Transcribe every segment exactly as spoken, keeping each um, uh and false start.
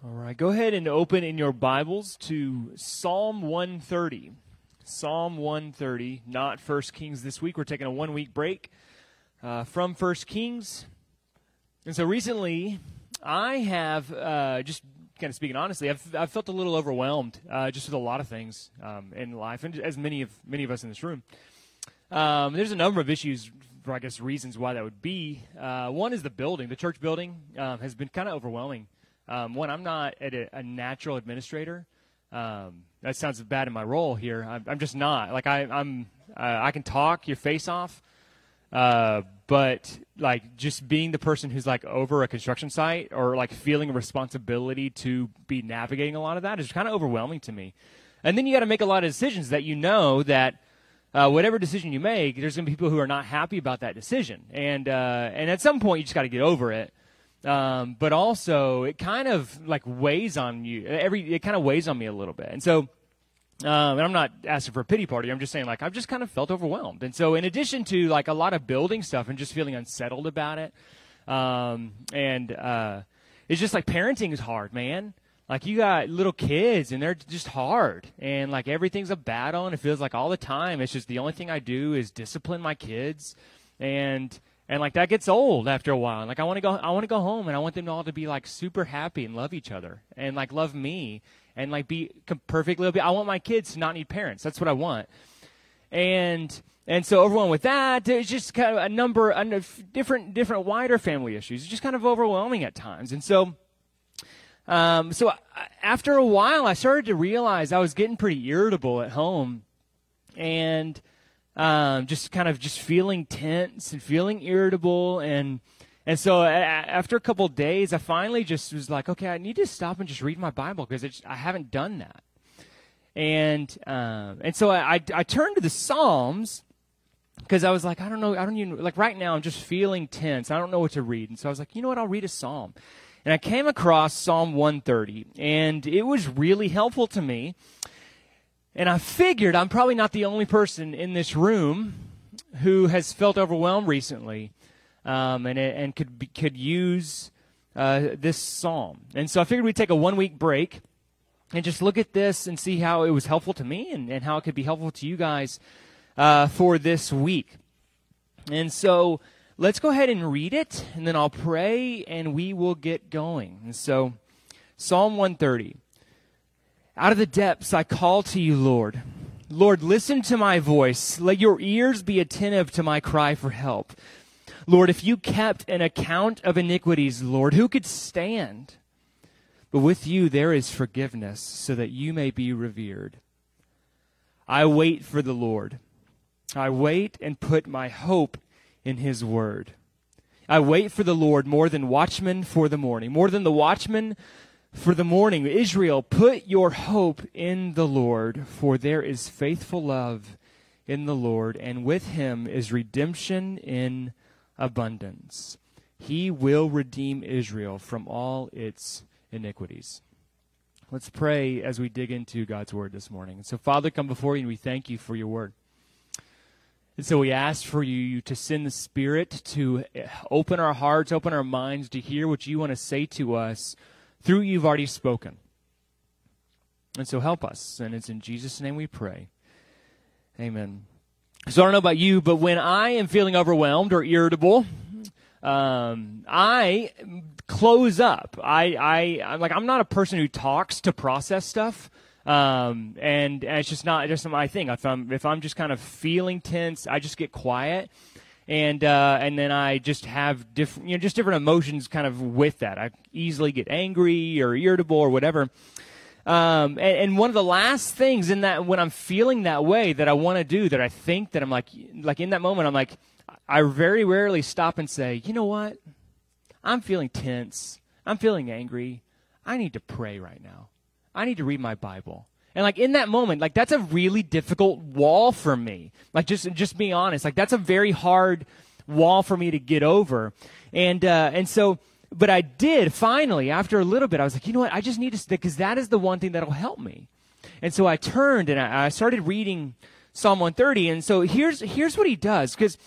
All right, go ahead and open in your Bibles to Psalm one thirty. Psalm one thirty, not First Kings this week. We're taking a one-week break uh, from First Kings. And so recently, I have, uh, just kind of speaking honestly, I've, I've felt a little overwhelmed uh, just with a lot of things um, in life, and as many of many of us in this room. Um, there's a number of issues, or I guess reasons why that would be. Uh, one is the building. The church building um, has been kind of overwhelming. Um, one, I'm not a, a natural administrator. Um, that sounds bad in my role here. I'm, I'm just not. Like I, I'm, uh, I can talk your face off, uh, but like just being the person who's like over a construction site or like feeling a responsibility to be navigating a lot of that is kind of overwhelming to me. And then you got to make a lot of decisions that you know that uh, whatever decision you make, there's going to be people who are not happy about that decision, and uh, and at some point you just got to get over it. Um, but also, it kind of like weighs on you. Every it kind of weighs on me a little bit, and so, um, and I'm not asking for a pity party. I'm just saying, like, I've just kind of felt overwhelmed. And so, in addition to like a lot of building stuff and just feeling unsettled about it, um, and uh, it's just like parenting is hard, man. Like you got little kids, and they're just hard, and like everything's a battle, and it feels like all the time. It's just the only thing I do is discipline my kids, and. And like that gets old after a while. Like I want to go, I want to go home, and I want them all to be like super happy and love each other, and like love me, and like be perfectly. I want my kids to not need parents. That's what I want. And and so overwhelmed with that, there's just kind of a number of different, different wider family issues. It's just kind of overwhelming at times. And so, um, so after a while, I started to realize I was getting pretty irritable at home, and. Um, just kind of just feeling tense and feeling irritable. And and so a, after a couple of days, I finally just was like, okay, I need to stop and just read my Bible because I haven't done that. And um, and so I, I, I turned to the Psalms because I was like, I don't know, I don't even, like right now I'm just feeling tense. I don't know what to read. And so I was like, you know what, I'll read a Psalm. And I came across Psalm one thirty, and it was really helpful to me. And I figured I'm probably not the only person in this room who has felt overwhelmed recently, um, and and could be, could use uh, this psalm. And so I figured we'd take a one week break and just look at this and see how it was helpful to me and, and how it could be helpful to you guys uh, for this week. And so let's go ahead and read it, and then I'll pray, and we will get going. And so Psalm one thirty. Out of the depths I call to you, Lord. Lord, listen to my voice. Let your ears be attentive to my cry for help. Lord, if you kept an account of iniquities, Lord, who could stand? But with you there is forgiveness, so that you may be revered. I wait for the Lord. I wait and put my hope in his word. I wait for the Lord more than watchmen for the morning, more than the watchmen for the morning. Israel, put your hope in the Lord, for there is faithful love in the Lord, and with him is redemption in abundance. He will redeem Israel from all its iniquities. Let's pray as we dig into God's word this morning. And so, Father, come before you, and we thank you for your word. And so we ask for you to send the Spirit to open our hearts, open our minds to hear what you want to say to us through you've already spoken. And so help us. And it's in Jesus' name we pray. Amen. So I don't know about you, but when I am feeling overwhelmed or irritable, um, I close up. I, I, I'm like, I'm not a person who talks to process stuff. Um, and, and it's just not, it's just not my thing. If I'm, if I'm just kind of feeling tense, I just get quiet. And uh, and then I just have different, you know, just different emotions kind of with that. I easily get angry or irritable or whatever. Um, and, and one of the last things in that, when I'm feeling that way, that I want to do, that I think that I'm like, like in that moment, I'm like, I very rarely stop and say, you know what? I'm feeling tense. I'm feeling angry. I need to pray right now. I need to read my Bible. And like in that moment, like that's a really difficult wall for me. Like just just being honest, like that's a very hard wall for me to get over. And uh, and so, but I did finally, after a little bit, I was like, you know what? I just need to stick, because that is the one thing that'll help me. And so I turned and I, I started reading Psalm one thirty. And so here's here's what he does, because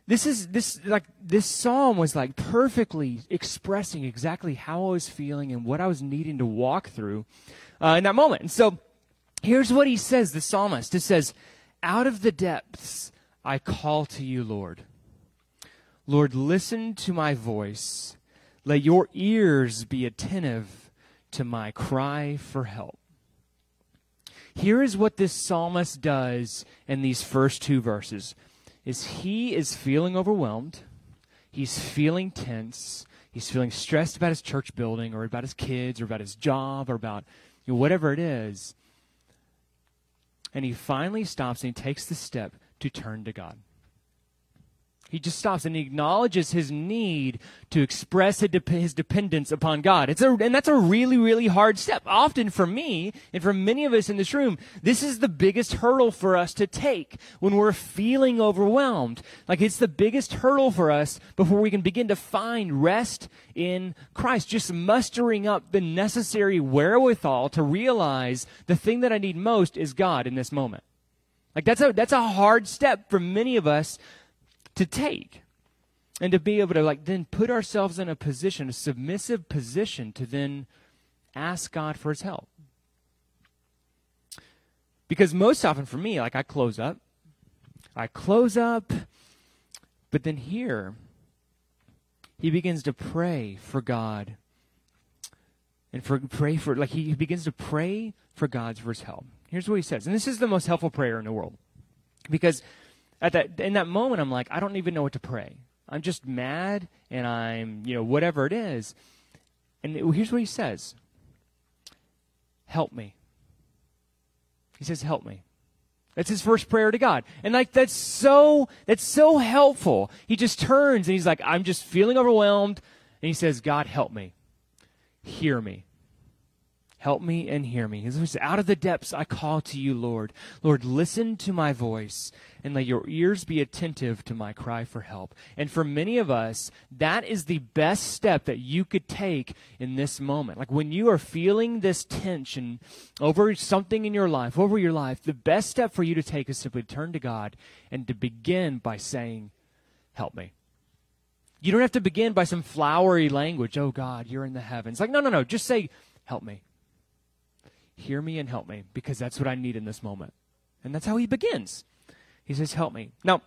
this is this like this psalm was like perfectly expressing exactly how I was feeling and what I was needing to walk through uh, in that moment. And so here's what he says, the psalmist. It says, "Out of the depths I call to you, Lord. Lord, listen to my voice. Let your ears be attentive to my cry for help." Here is what this psalmist does in these first two verses. Is he is feeling overwhelmed. He's feeling tense. He's feeling stressed about his church building or about his kids or about his job or about you know, whatever it is. And he finally stops and he takes the step to turn to God. He just stops and he acknowledges his need to express his dependence upon God. It's a, and that's a really, really hard step. Often for me and for many of us in this room, this is the biggest hurdle for us to take when we're feeling overwhelmed. Like it's the biggest hurdle for us before we can begin to find rest in Christ. Just mustering up the necessary wherewithal to realize the thing that I need most is God in this moment. Like that's a, that's a hard step for many of us to take, and to be able to like then put ourselves in a position, a submissive position, to then ask God for his help. Because most often for me, like I close up, I close up, but then here, he begins to pray for God, and for pray for like he, he begins to pray for God's for his help. Here's what he says, and this is the most helpful prayer in the world, because At that, in that moment, I'm like, I don't even know what to pray. I'm just mad, and I'm, you know, whatever it is. And it, here's what he says. Help me. He says, help me. That's his first prayer to God. And like, that's so, that's so helpful. He just turns, and he's like, I'm just feeling overwhelmed. And he says, God, help me. Hear me. Help me and hear me. He says, out of the depths I call to you, Lord. Lord, listen to my voice and let your ears be attentive to my cry for help. And for many of us, that is the best step that you could take in this moment. Like when you are feeling this tension over something in your life, over your life, the best step for you to take is simply to turn to God and to begin by saying, help me. You don't have to begin by some flowery language. Oh, God, you're in the heavens. Like, no, no, no. Just say, help me. Hear me and help me, because that's what I need in this moment. And that's how he begins. He says, help me. Now,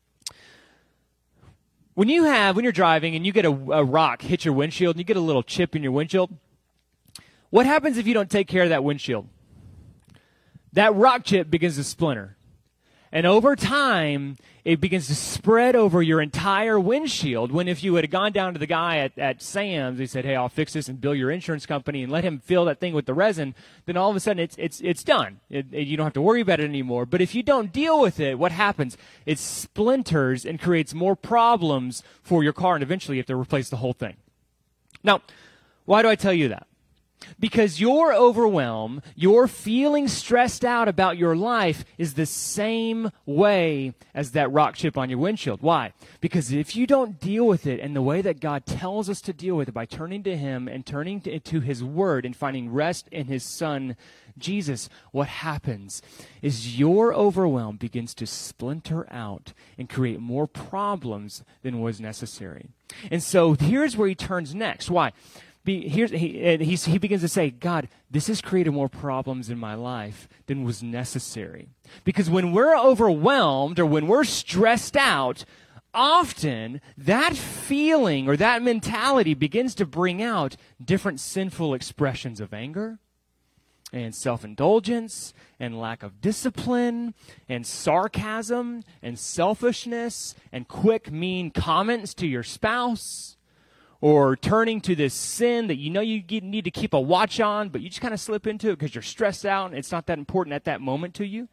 when you have, when you're driving and you get a, a rock hit your windshield and you get a little chip in your windshield, what happens if you don't take care of that windshield? That rock chip begins to splinter. And over time, it begins to spread over your entire windshield, when if you had gone down to the guy at, at Sam's, he said, hey, I'll fix this and bill your insurance company and let him fill that thing with the resin, then all of a sudden it's it's it's done. It, it, you don't have to worry about it anymore. But if you don't deal with it, what happens? It splinters and creates more problems for your car, and eventually you have to replace the whole thing. Now, why do I tell you that? Because your overwhelm, your feeling stressed out about your life is the same way as that rock chip on your windshield. Why? Because if you don't deal with it in the way that God tells us to deal with it, by turning to him and turning to, to his word and finding rest in his son, Jesus, what happens is your overwhelm begins to splinter out and create more problems than was necessary. And so here's where he turns next. Why? Be, here's, he, he's, he begins to say, God, this has created more problems in my life than was necessary. Because when we're overwhelmed or when we're stressed out, often that feeling or that mentality begins to bring out different sinful expressions of anger and self-indulgence and lack of discipline and sarcasm and selfishness and quick, mean comments to your spouse. Or turning to this sin that you know you need to keep a watch on, but you just kind of slip into it because you're stressed out and it's not that important at that moment to you.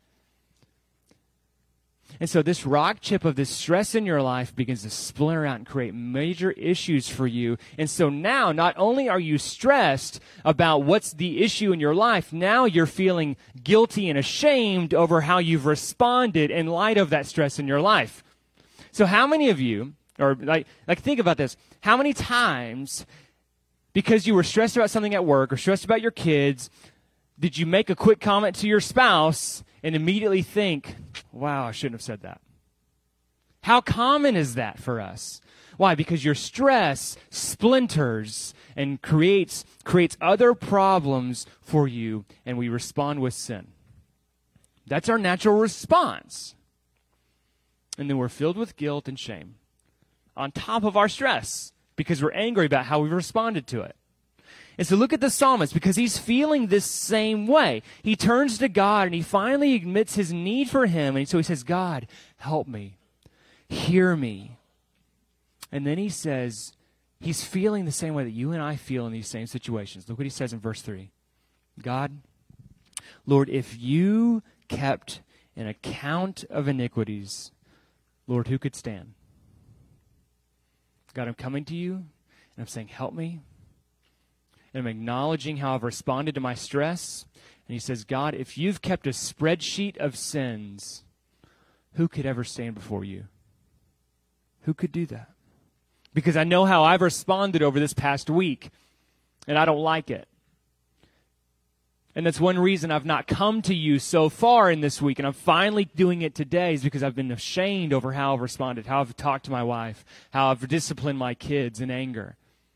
And so this rock chip of this stress in your life begins to splinter out and create major issues for you. And so now, not only are you stressed about what's the issue in your life, now you're feeling guilty and ashamed over how you've responded in light of that stress in your life. So how many of you, or like, like think about this, how many times, because you were stressed about something at work or stressed about your kids, did you make a quick comment to your spouse and immediately think, wow, I shouldn't have said that? How common is that for us? Why? Because your stress splinters and creates creates other problems for you, and we respond with sin. That's our natural response. And then we're filled with guilt and shame on top of our stress because we're angry about how we responded to it. And so look at the psalmist, because he's feeling this same way. He turns to God and he finally admits his need for him. And so he says, God, help me. Hear me. And then he says, he's feeling the same way that you and I feel in these same situations. Look what he says in verse three. God, Lord, if you kept an account of iniquities, Lord, who could stand? God, I'm coming to you and I'm saying, help me. And I'm acknowledging how I've responded to my stress. And he says, God, if you've kept a spreadsheet of sins, who could ever stand before you? Who could do that? Because I know how I've responded over this past week, and I don't like it. And that's one reason I've not come to you so far in this week, and I'm finally doing it today, is because I've been ashamed over how I've responded, how I've talked to my wife, how I've disciplined my kids in anger.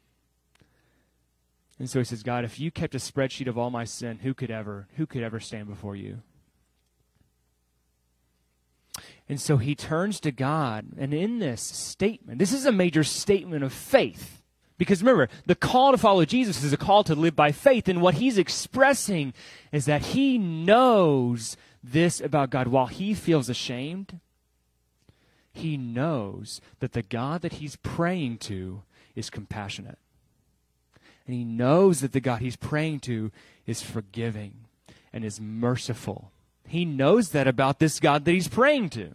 And so he says, God, if you kept a spreadsheet of all my sin, who could ever, who could ever stand before you? And so he turns to God, and in this statement, this is a major statement of faith. Because remember, the call to follow Jesus is a call to live by faith, and what he's expressing is that he knows this about God. While he feels ashamed, he knows that the God that he's praying to is compassionate. And he knows that the God he's praying to is forgiving and is merciful. He knows that about this God that he's praying to.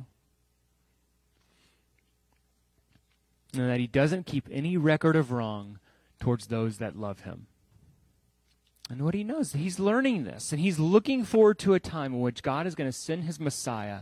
And that he doesn't keep any record of wrong towards those that love him. And what he knows, he's learning this. And he's looking forward to a time in which God is going to send his Messiah.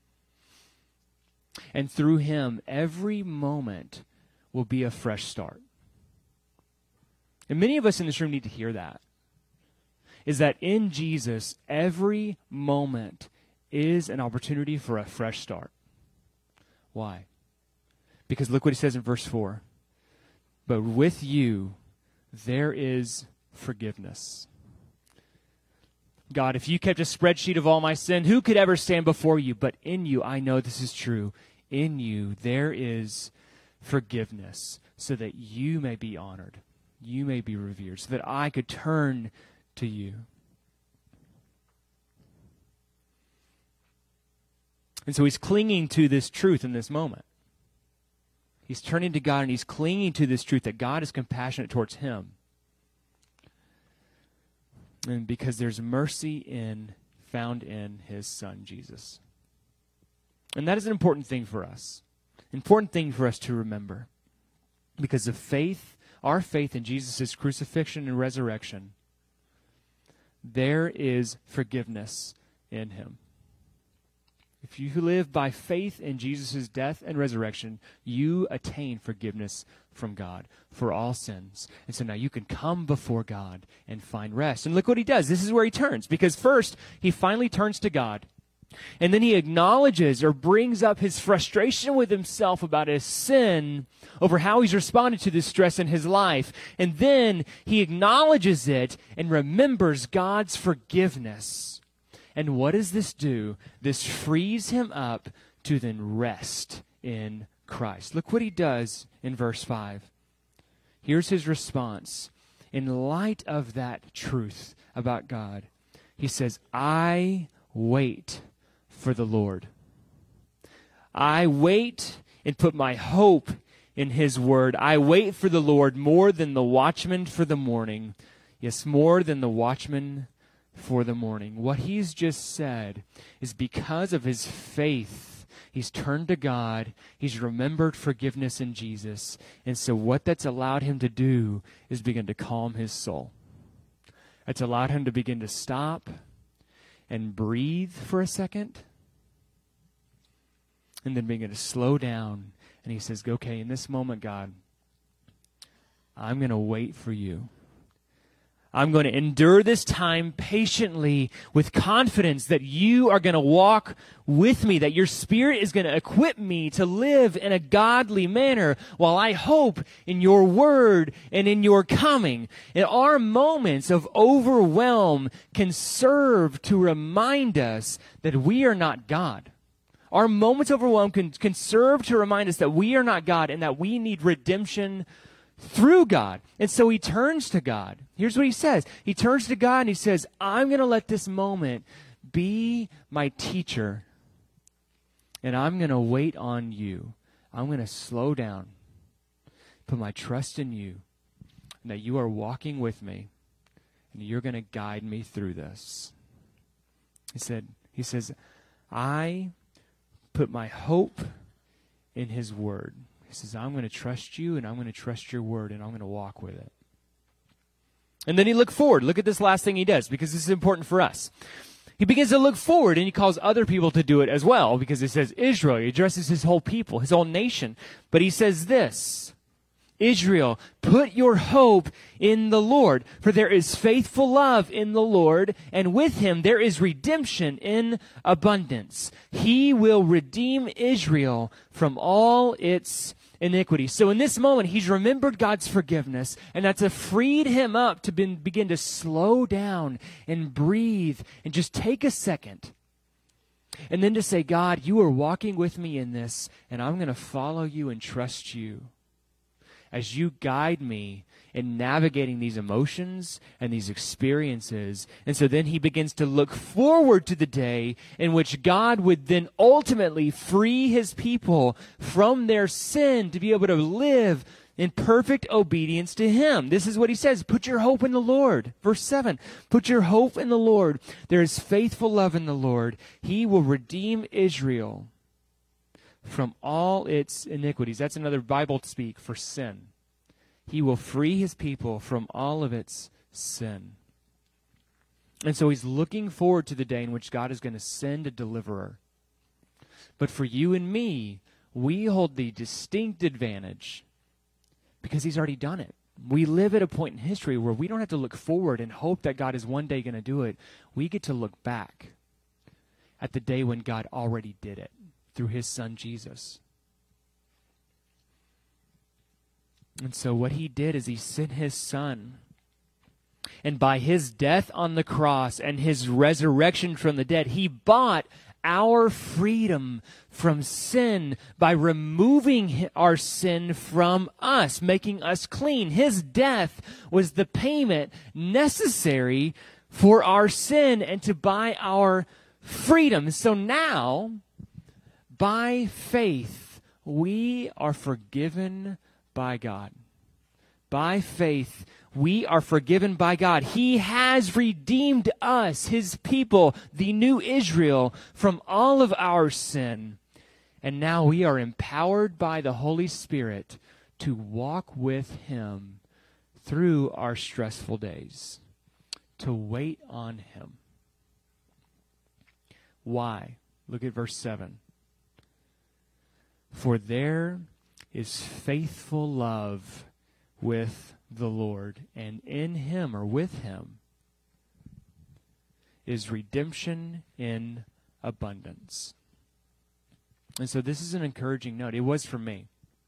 And through him, every moment will be a fresh start. And many of us in this room need to hear that. Is that in Jesus, every moment is an opportunity for a fresh start. Why? Because look what he says in verse four. But with you, there is forgiveness. God, if you kept a spreadsheet of all my sin, who could ever stand before you? But in you, I know this is true. In you, there is forgiveness so that you may be honored. You may be revered, so that I could turn to you. And so he's clinging to this truth in this moment. He's turning to God and he's clinging to this truth that God is compassionate towards him. And because there's mercy in found in his son, Jesus. And that is an important thing for us. Important thing for us to remember. Because of faith, our faith in Jesus' crucifixion and resurrection, there is forgiveness in him. If you live by faith in Jesus' death and resurrection, you attain forgiveness from God for all sins. And so now you can come before God and find rest. And look what he does. This is where he turns. Because first, he finally turns to God. And then he acknowledges or brings up his frustration with himself about his sin, over how he's responded to this stress in his life. And then he acknowledges it and remembers God's forgiveness. And what does this do? This frees him up to then rest in Christ. Look what he does in verse five. Here's his response. In light of that truth about God, he says, I wait for the Lord. I wait and put my hope in his word. I wait for the Lord more than the watchman for the morning. Yes, more than the watchman for the morning. What he's just said is because of his faith, he's turned to God. He's remembered forgiveness in Jesus. And so what that's allowed him to do is begin to calm his soul. It's allowed him to begin to stop and breathe for a second. And then begin to slow down. And he says, okay, in this moment, God, I'm going to wait for you. I'm going to endure this time patiently with confidence that you are going to walk with me, that your Spirit is going to equip me to live in a godly manner while I hope in your word and in your coming. And our moments of overwhelm can serve to remind us that we are not God. Our moments of overwhelm can, can serve to remind us that we are not God and that we need redemption through God. And so he turns to God. Here's what he says. He turns to God and he says, I'm going to let this moment be my teacher. And I'm going to wait on you. I'm going to slow down, put my trust in you, and that you are walking with me, and you're going to guide me through this. He said, he says, I put my hope in his word. He says, I'm going to trust you, and I'm going to trust your word, and I'm going to walk with it. And then he looked forward. Look at this last thing he does, because this is important for us. He begins to look forward, and he calls other people to do it as well, because he says Israel. He addresses his whole people, his whole nation. But he says this, Israel, put your hope in the Lord, for there is faithful love in the Lord, and with him there is redemption in abundance. He will redeem Israel from all its iniquity. So in this moment, he's remembered God's forgiveness, and that's freed him up to be, begin to slow down and breathe and just take a second. And then to say, God, you are walking with me in this, and I'm going to follow you and trust you as you guide me in navigating these emotions and these experiences. And so then he begins to look forward to the day in which God would then ultimately free his people from their sin to be able to live in perfect obedience to him. This is what he says, put your hope in the Lord. Verse seven, put your hope in the Lord. There is faithful love in the Lord. He will redeem Israel from all its iniquities. That's another Bible speak for sin. He will free his people from all of its sin. And so he's looking forward to the day in which God is going to send a deliverer. But for you and me, we hold the distinct advantage because he's already done it. We live at a point in history where we don't have to look forward and hope that God is one day going to do it. We get to look back at the day when God already did it through his son Jesus. And so what he did is he sent his son. And by his death on the cross and his resurrection from the dead, he bought our freedom from sin by removing our sin from us, making us clean. His death was the payment necessary for our sin and to buy our freedom. So now, by faith, we are forgiven by God. By faith, we are forgiven by God. He has redeemed us, his people, the new Israel, from all of our sin. And now we are empowered by the Holy Spirit to walk with him through our stressful days, to wait on him. Why? Look at verse seven. For there is faithful love with the Lord, and in him or with him is redemption in abundance. And so this is an encouraging note. It was for me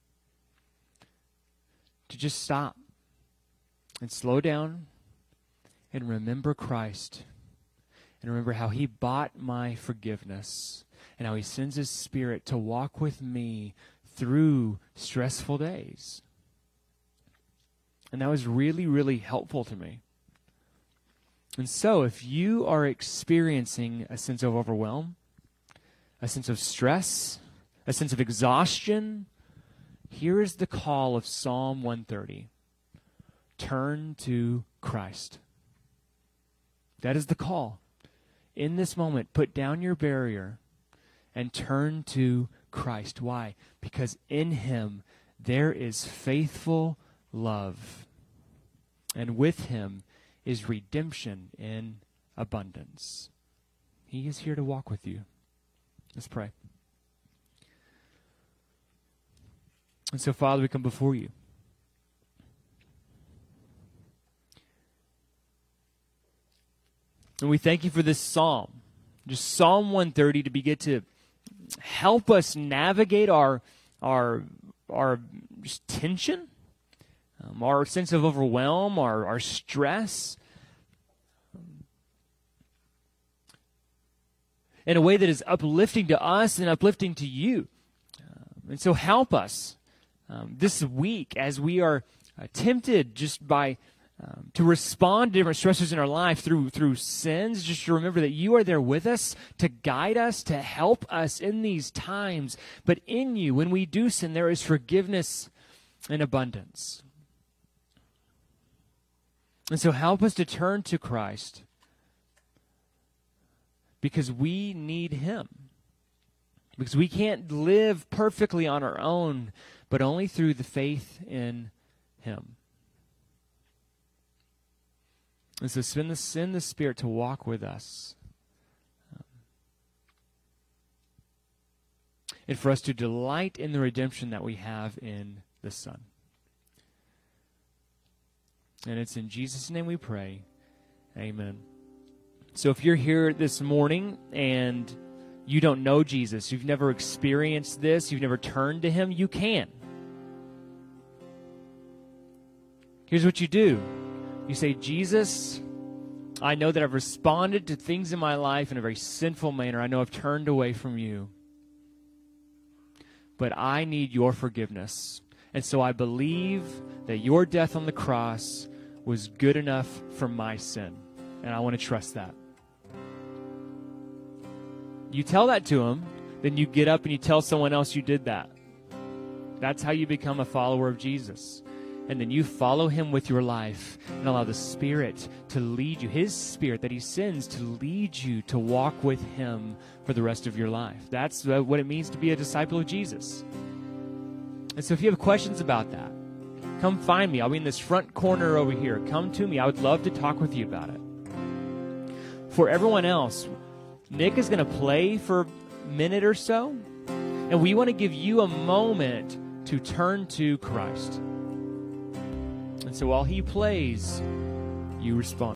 to just stop and slow down and remember Christ and remember how he bought my forgiveness and how he sends his Spirit to walk with me through stressful days. And that was really, really helpful to me. And so if you are experiencing a sense of overwhelm, a sense of stress, a sense of exhaustion, here is the call of Psalm one thirty. Turn to Christ. That is the call. In this moment, put down your barrier and turn to Christ. Why? Because in him there is faithful love. And with him is redemption in abundance. He is here to walk with you. Let's pray. And so, Father, we come before you. And we thank you for this psalm, just Psalm one thirty, to begin to help us navigate our our our just tension, um, our sense of overwhelm, our, our stress, in a way that is uplifting to us and uplifting to you. Uh, and so help us um, this week as we are uh, tempted just by um, to respond to different stressors in our life through through sins, just to remember that you are there with us to guide us, to help us in these times. But in you, when we do sin, there is forgiveness in abundance. And so help us to turn to Christ, because we need him. Because we can't live perfectly on our own, but only through the faith in him. And so send the, send the Spirit to walk with us. Um, and for us to delight in the redemption that we have in the Son. And it's in Jesus' name we pray. Amen. So if you're here this morning and you don't know Jesus, you've never experienced this, you've never turned to him, you can. Here's what you do. You say, Jesus, I know that I've responded to things in my life in a very sinful manner. I know I've turned away from you. But I need your forgiveness. And so I believe that your death on the cross was good enough for my sin. And I want to trust that. You tell that to him, then you get up and you tell someone else you did that. That's how you become a follower of Jesus. And then you follow him with your life and allow the Spirit to lead you, his Spirit that he sends to lead you to walk with him for the rest of your life. That's what it means to be a disciple of Jesus. And so if you have questions about that, come find me. I'll be in this front corner over here. Come to me. I would love to talk with you about it. For everyone else, Nick is going to play for a minute or so, and we want to give you a moment to turn to Christ. And so while he plays, you respond.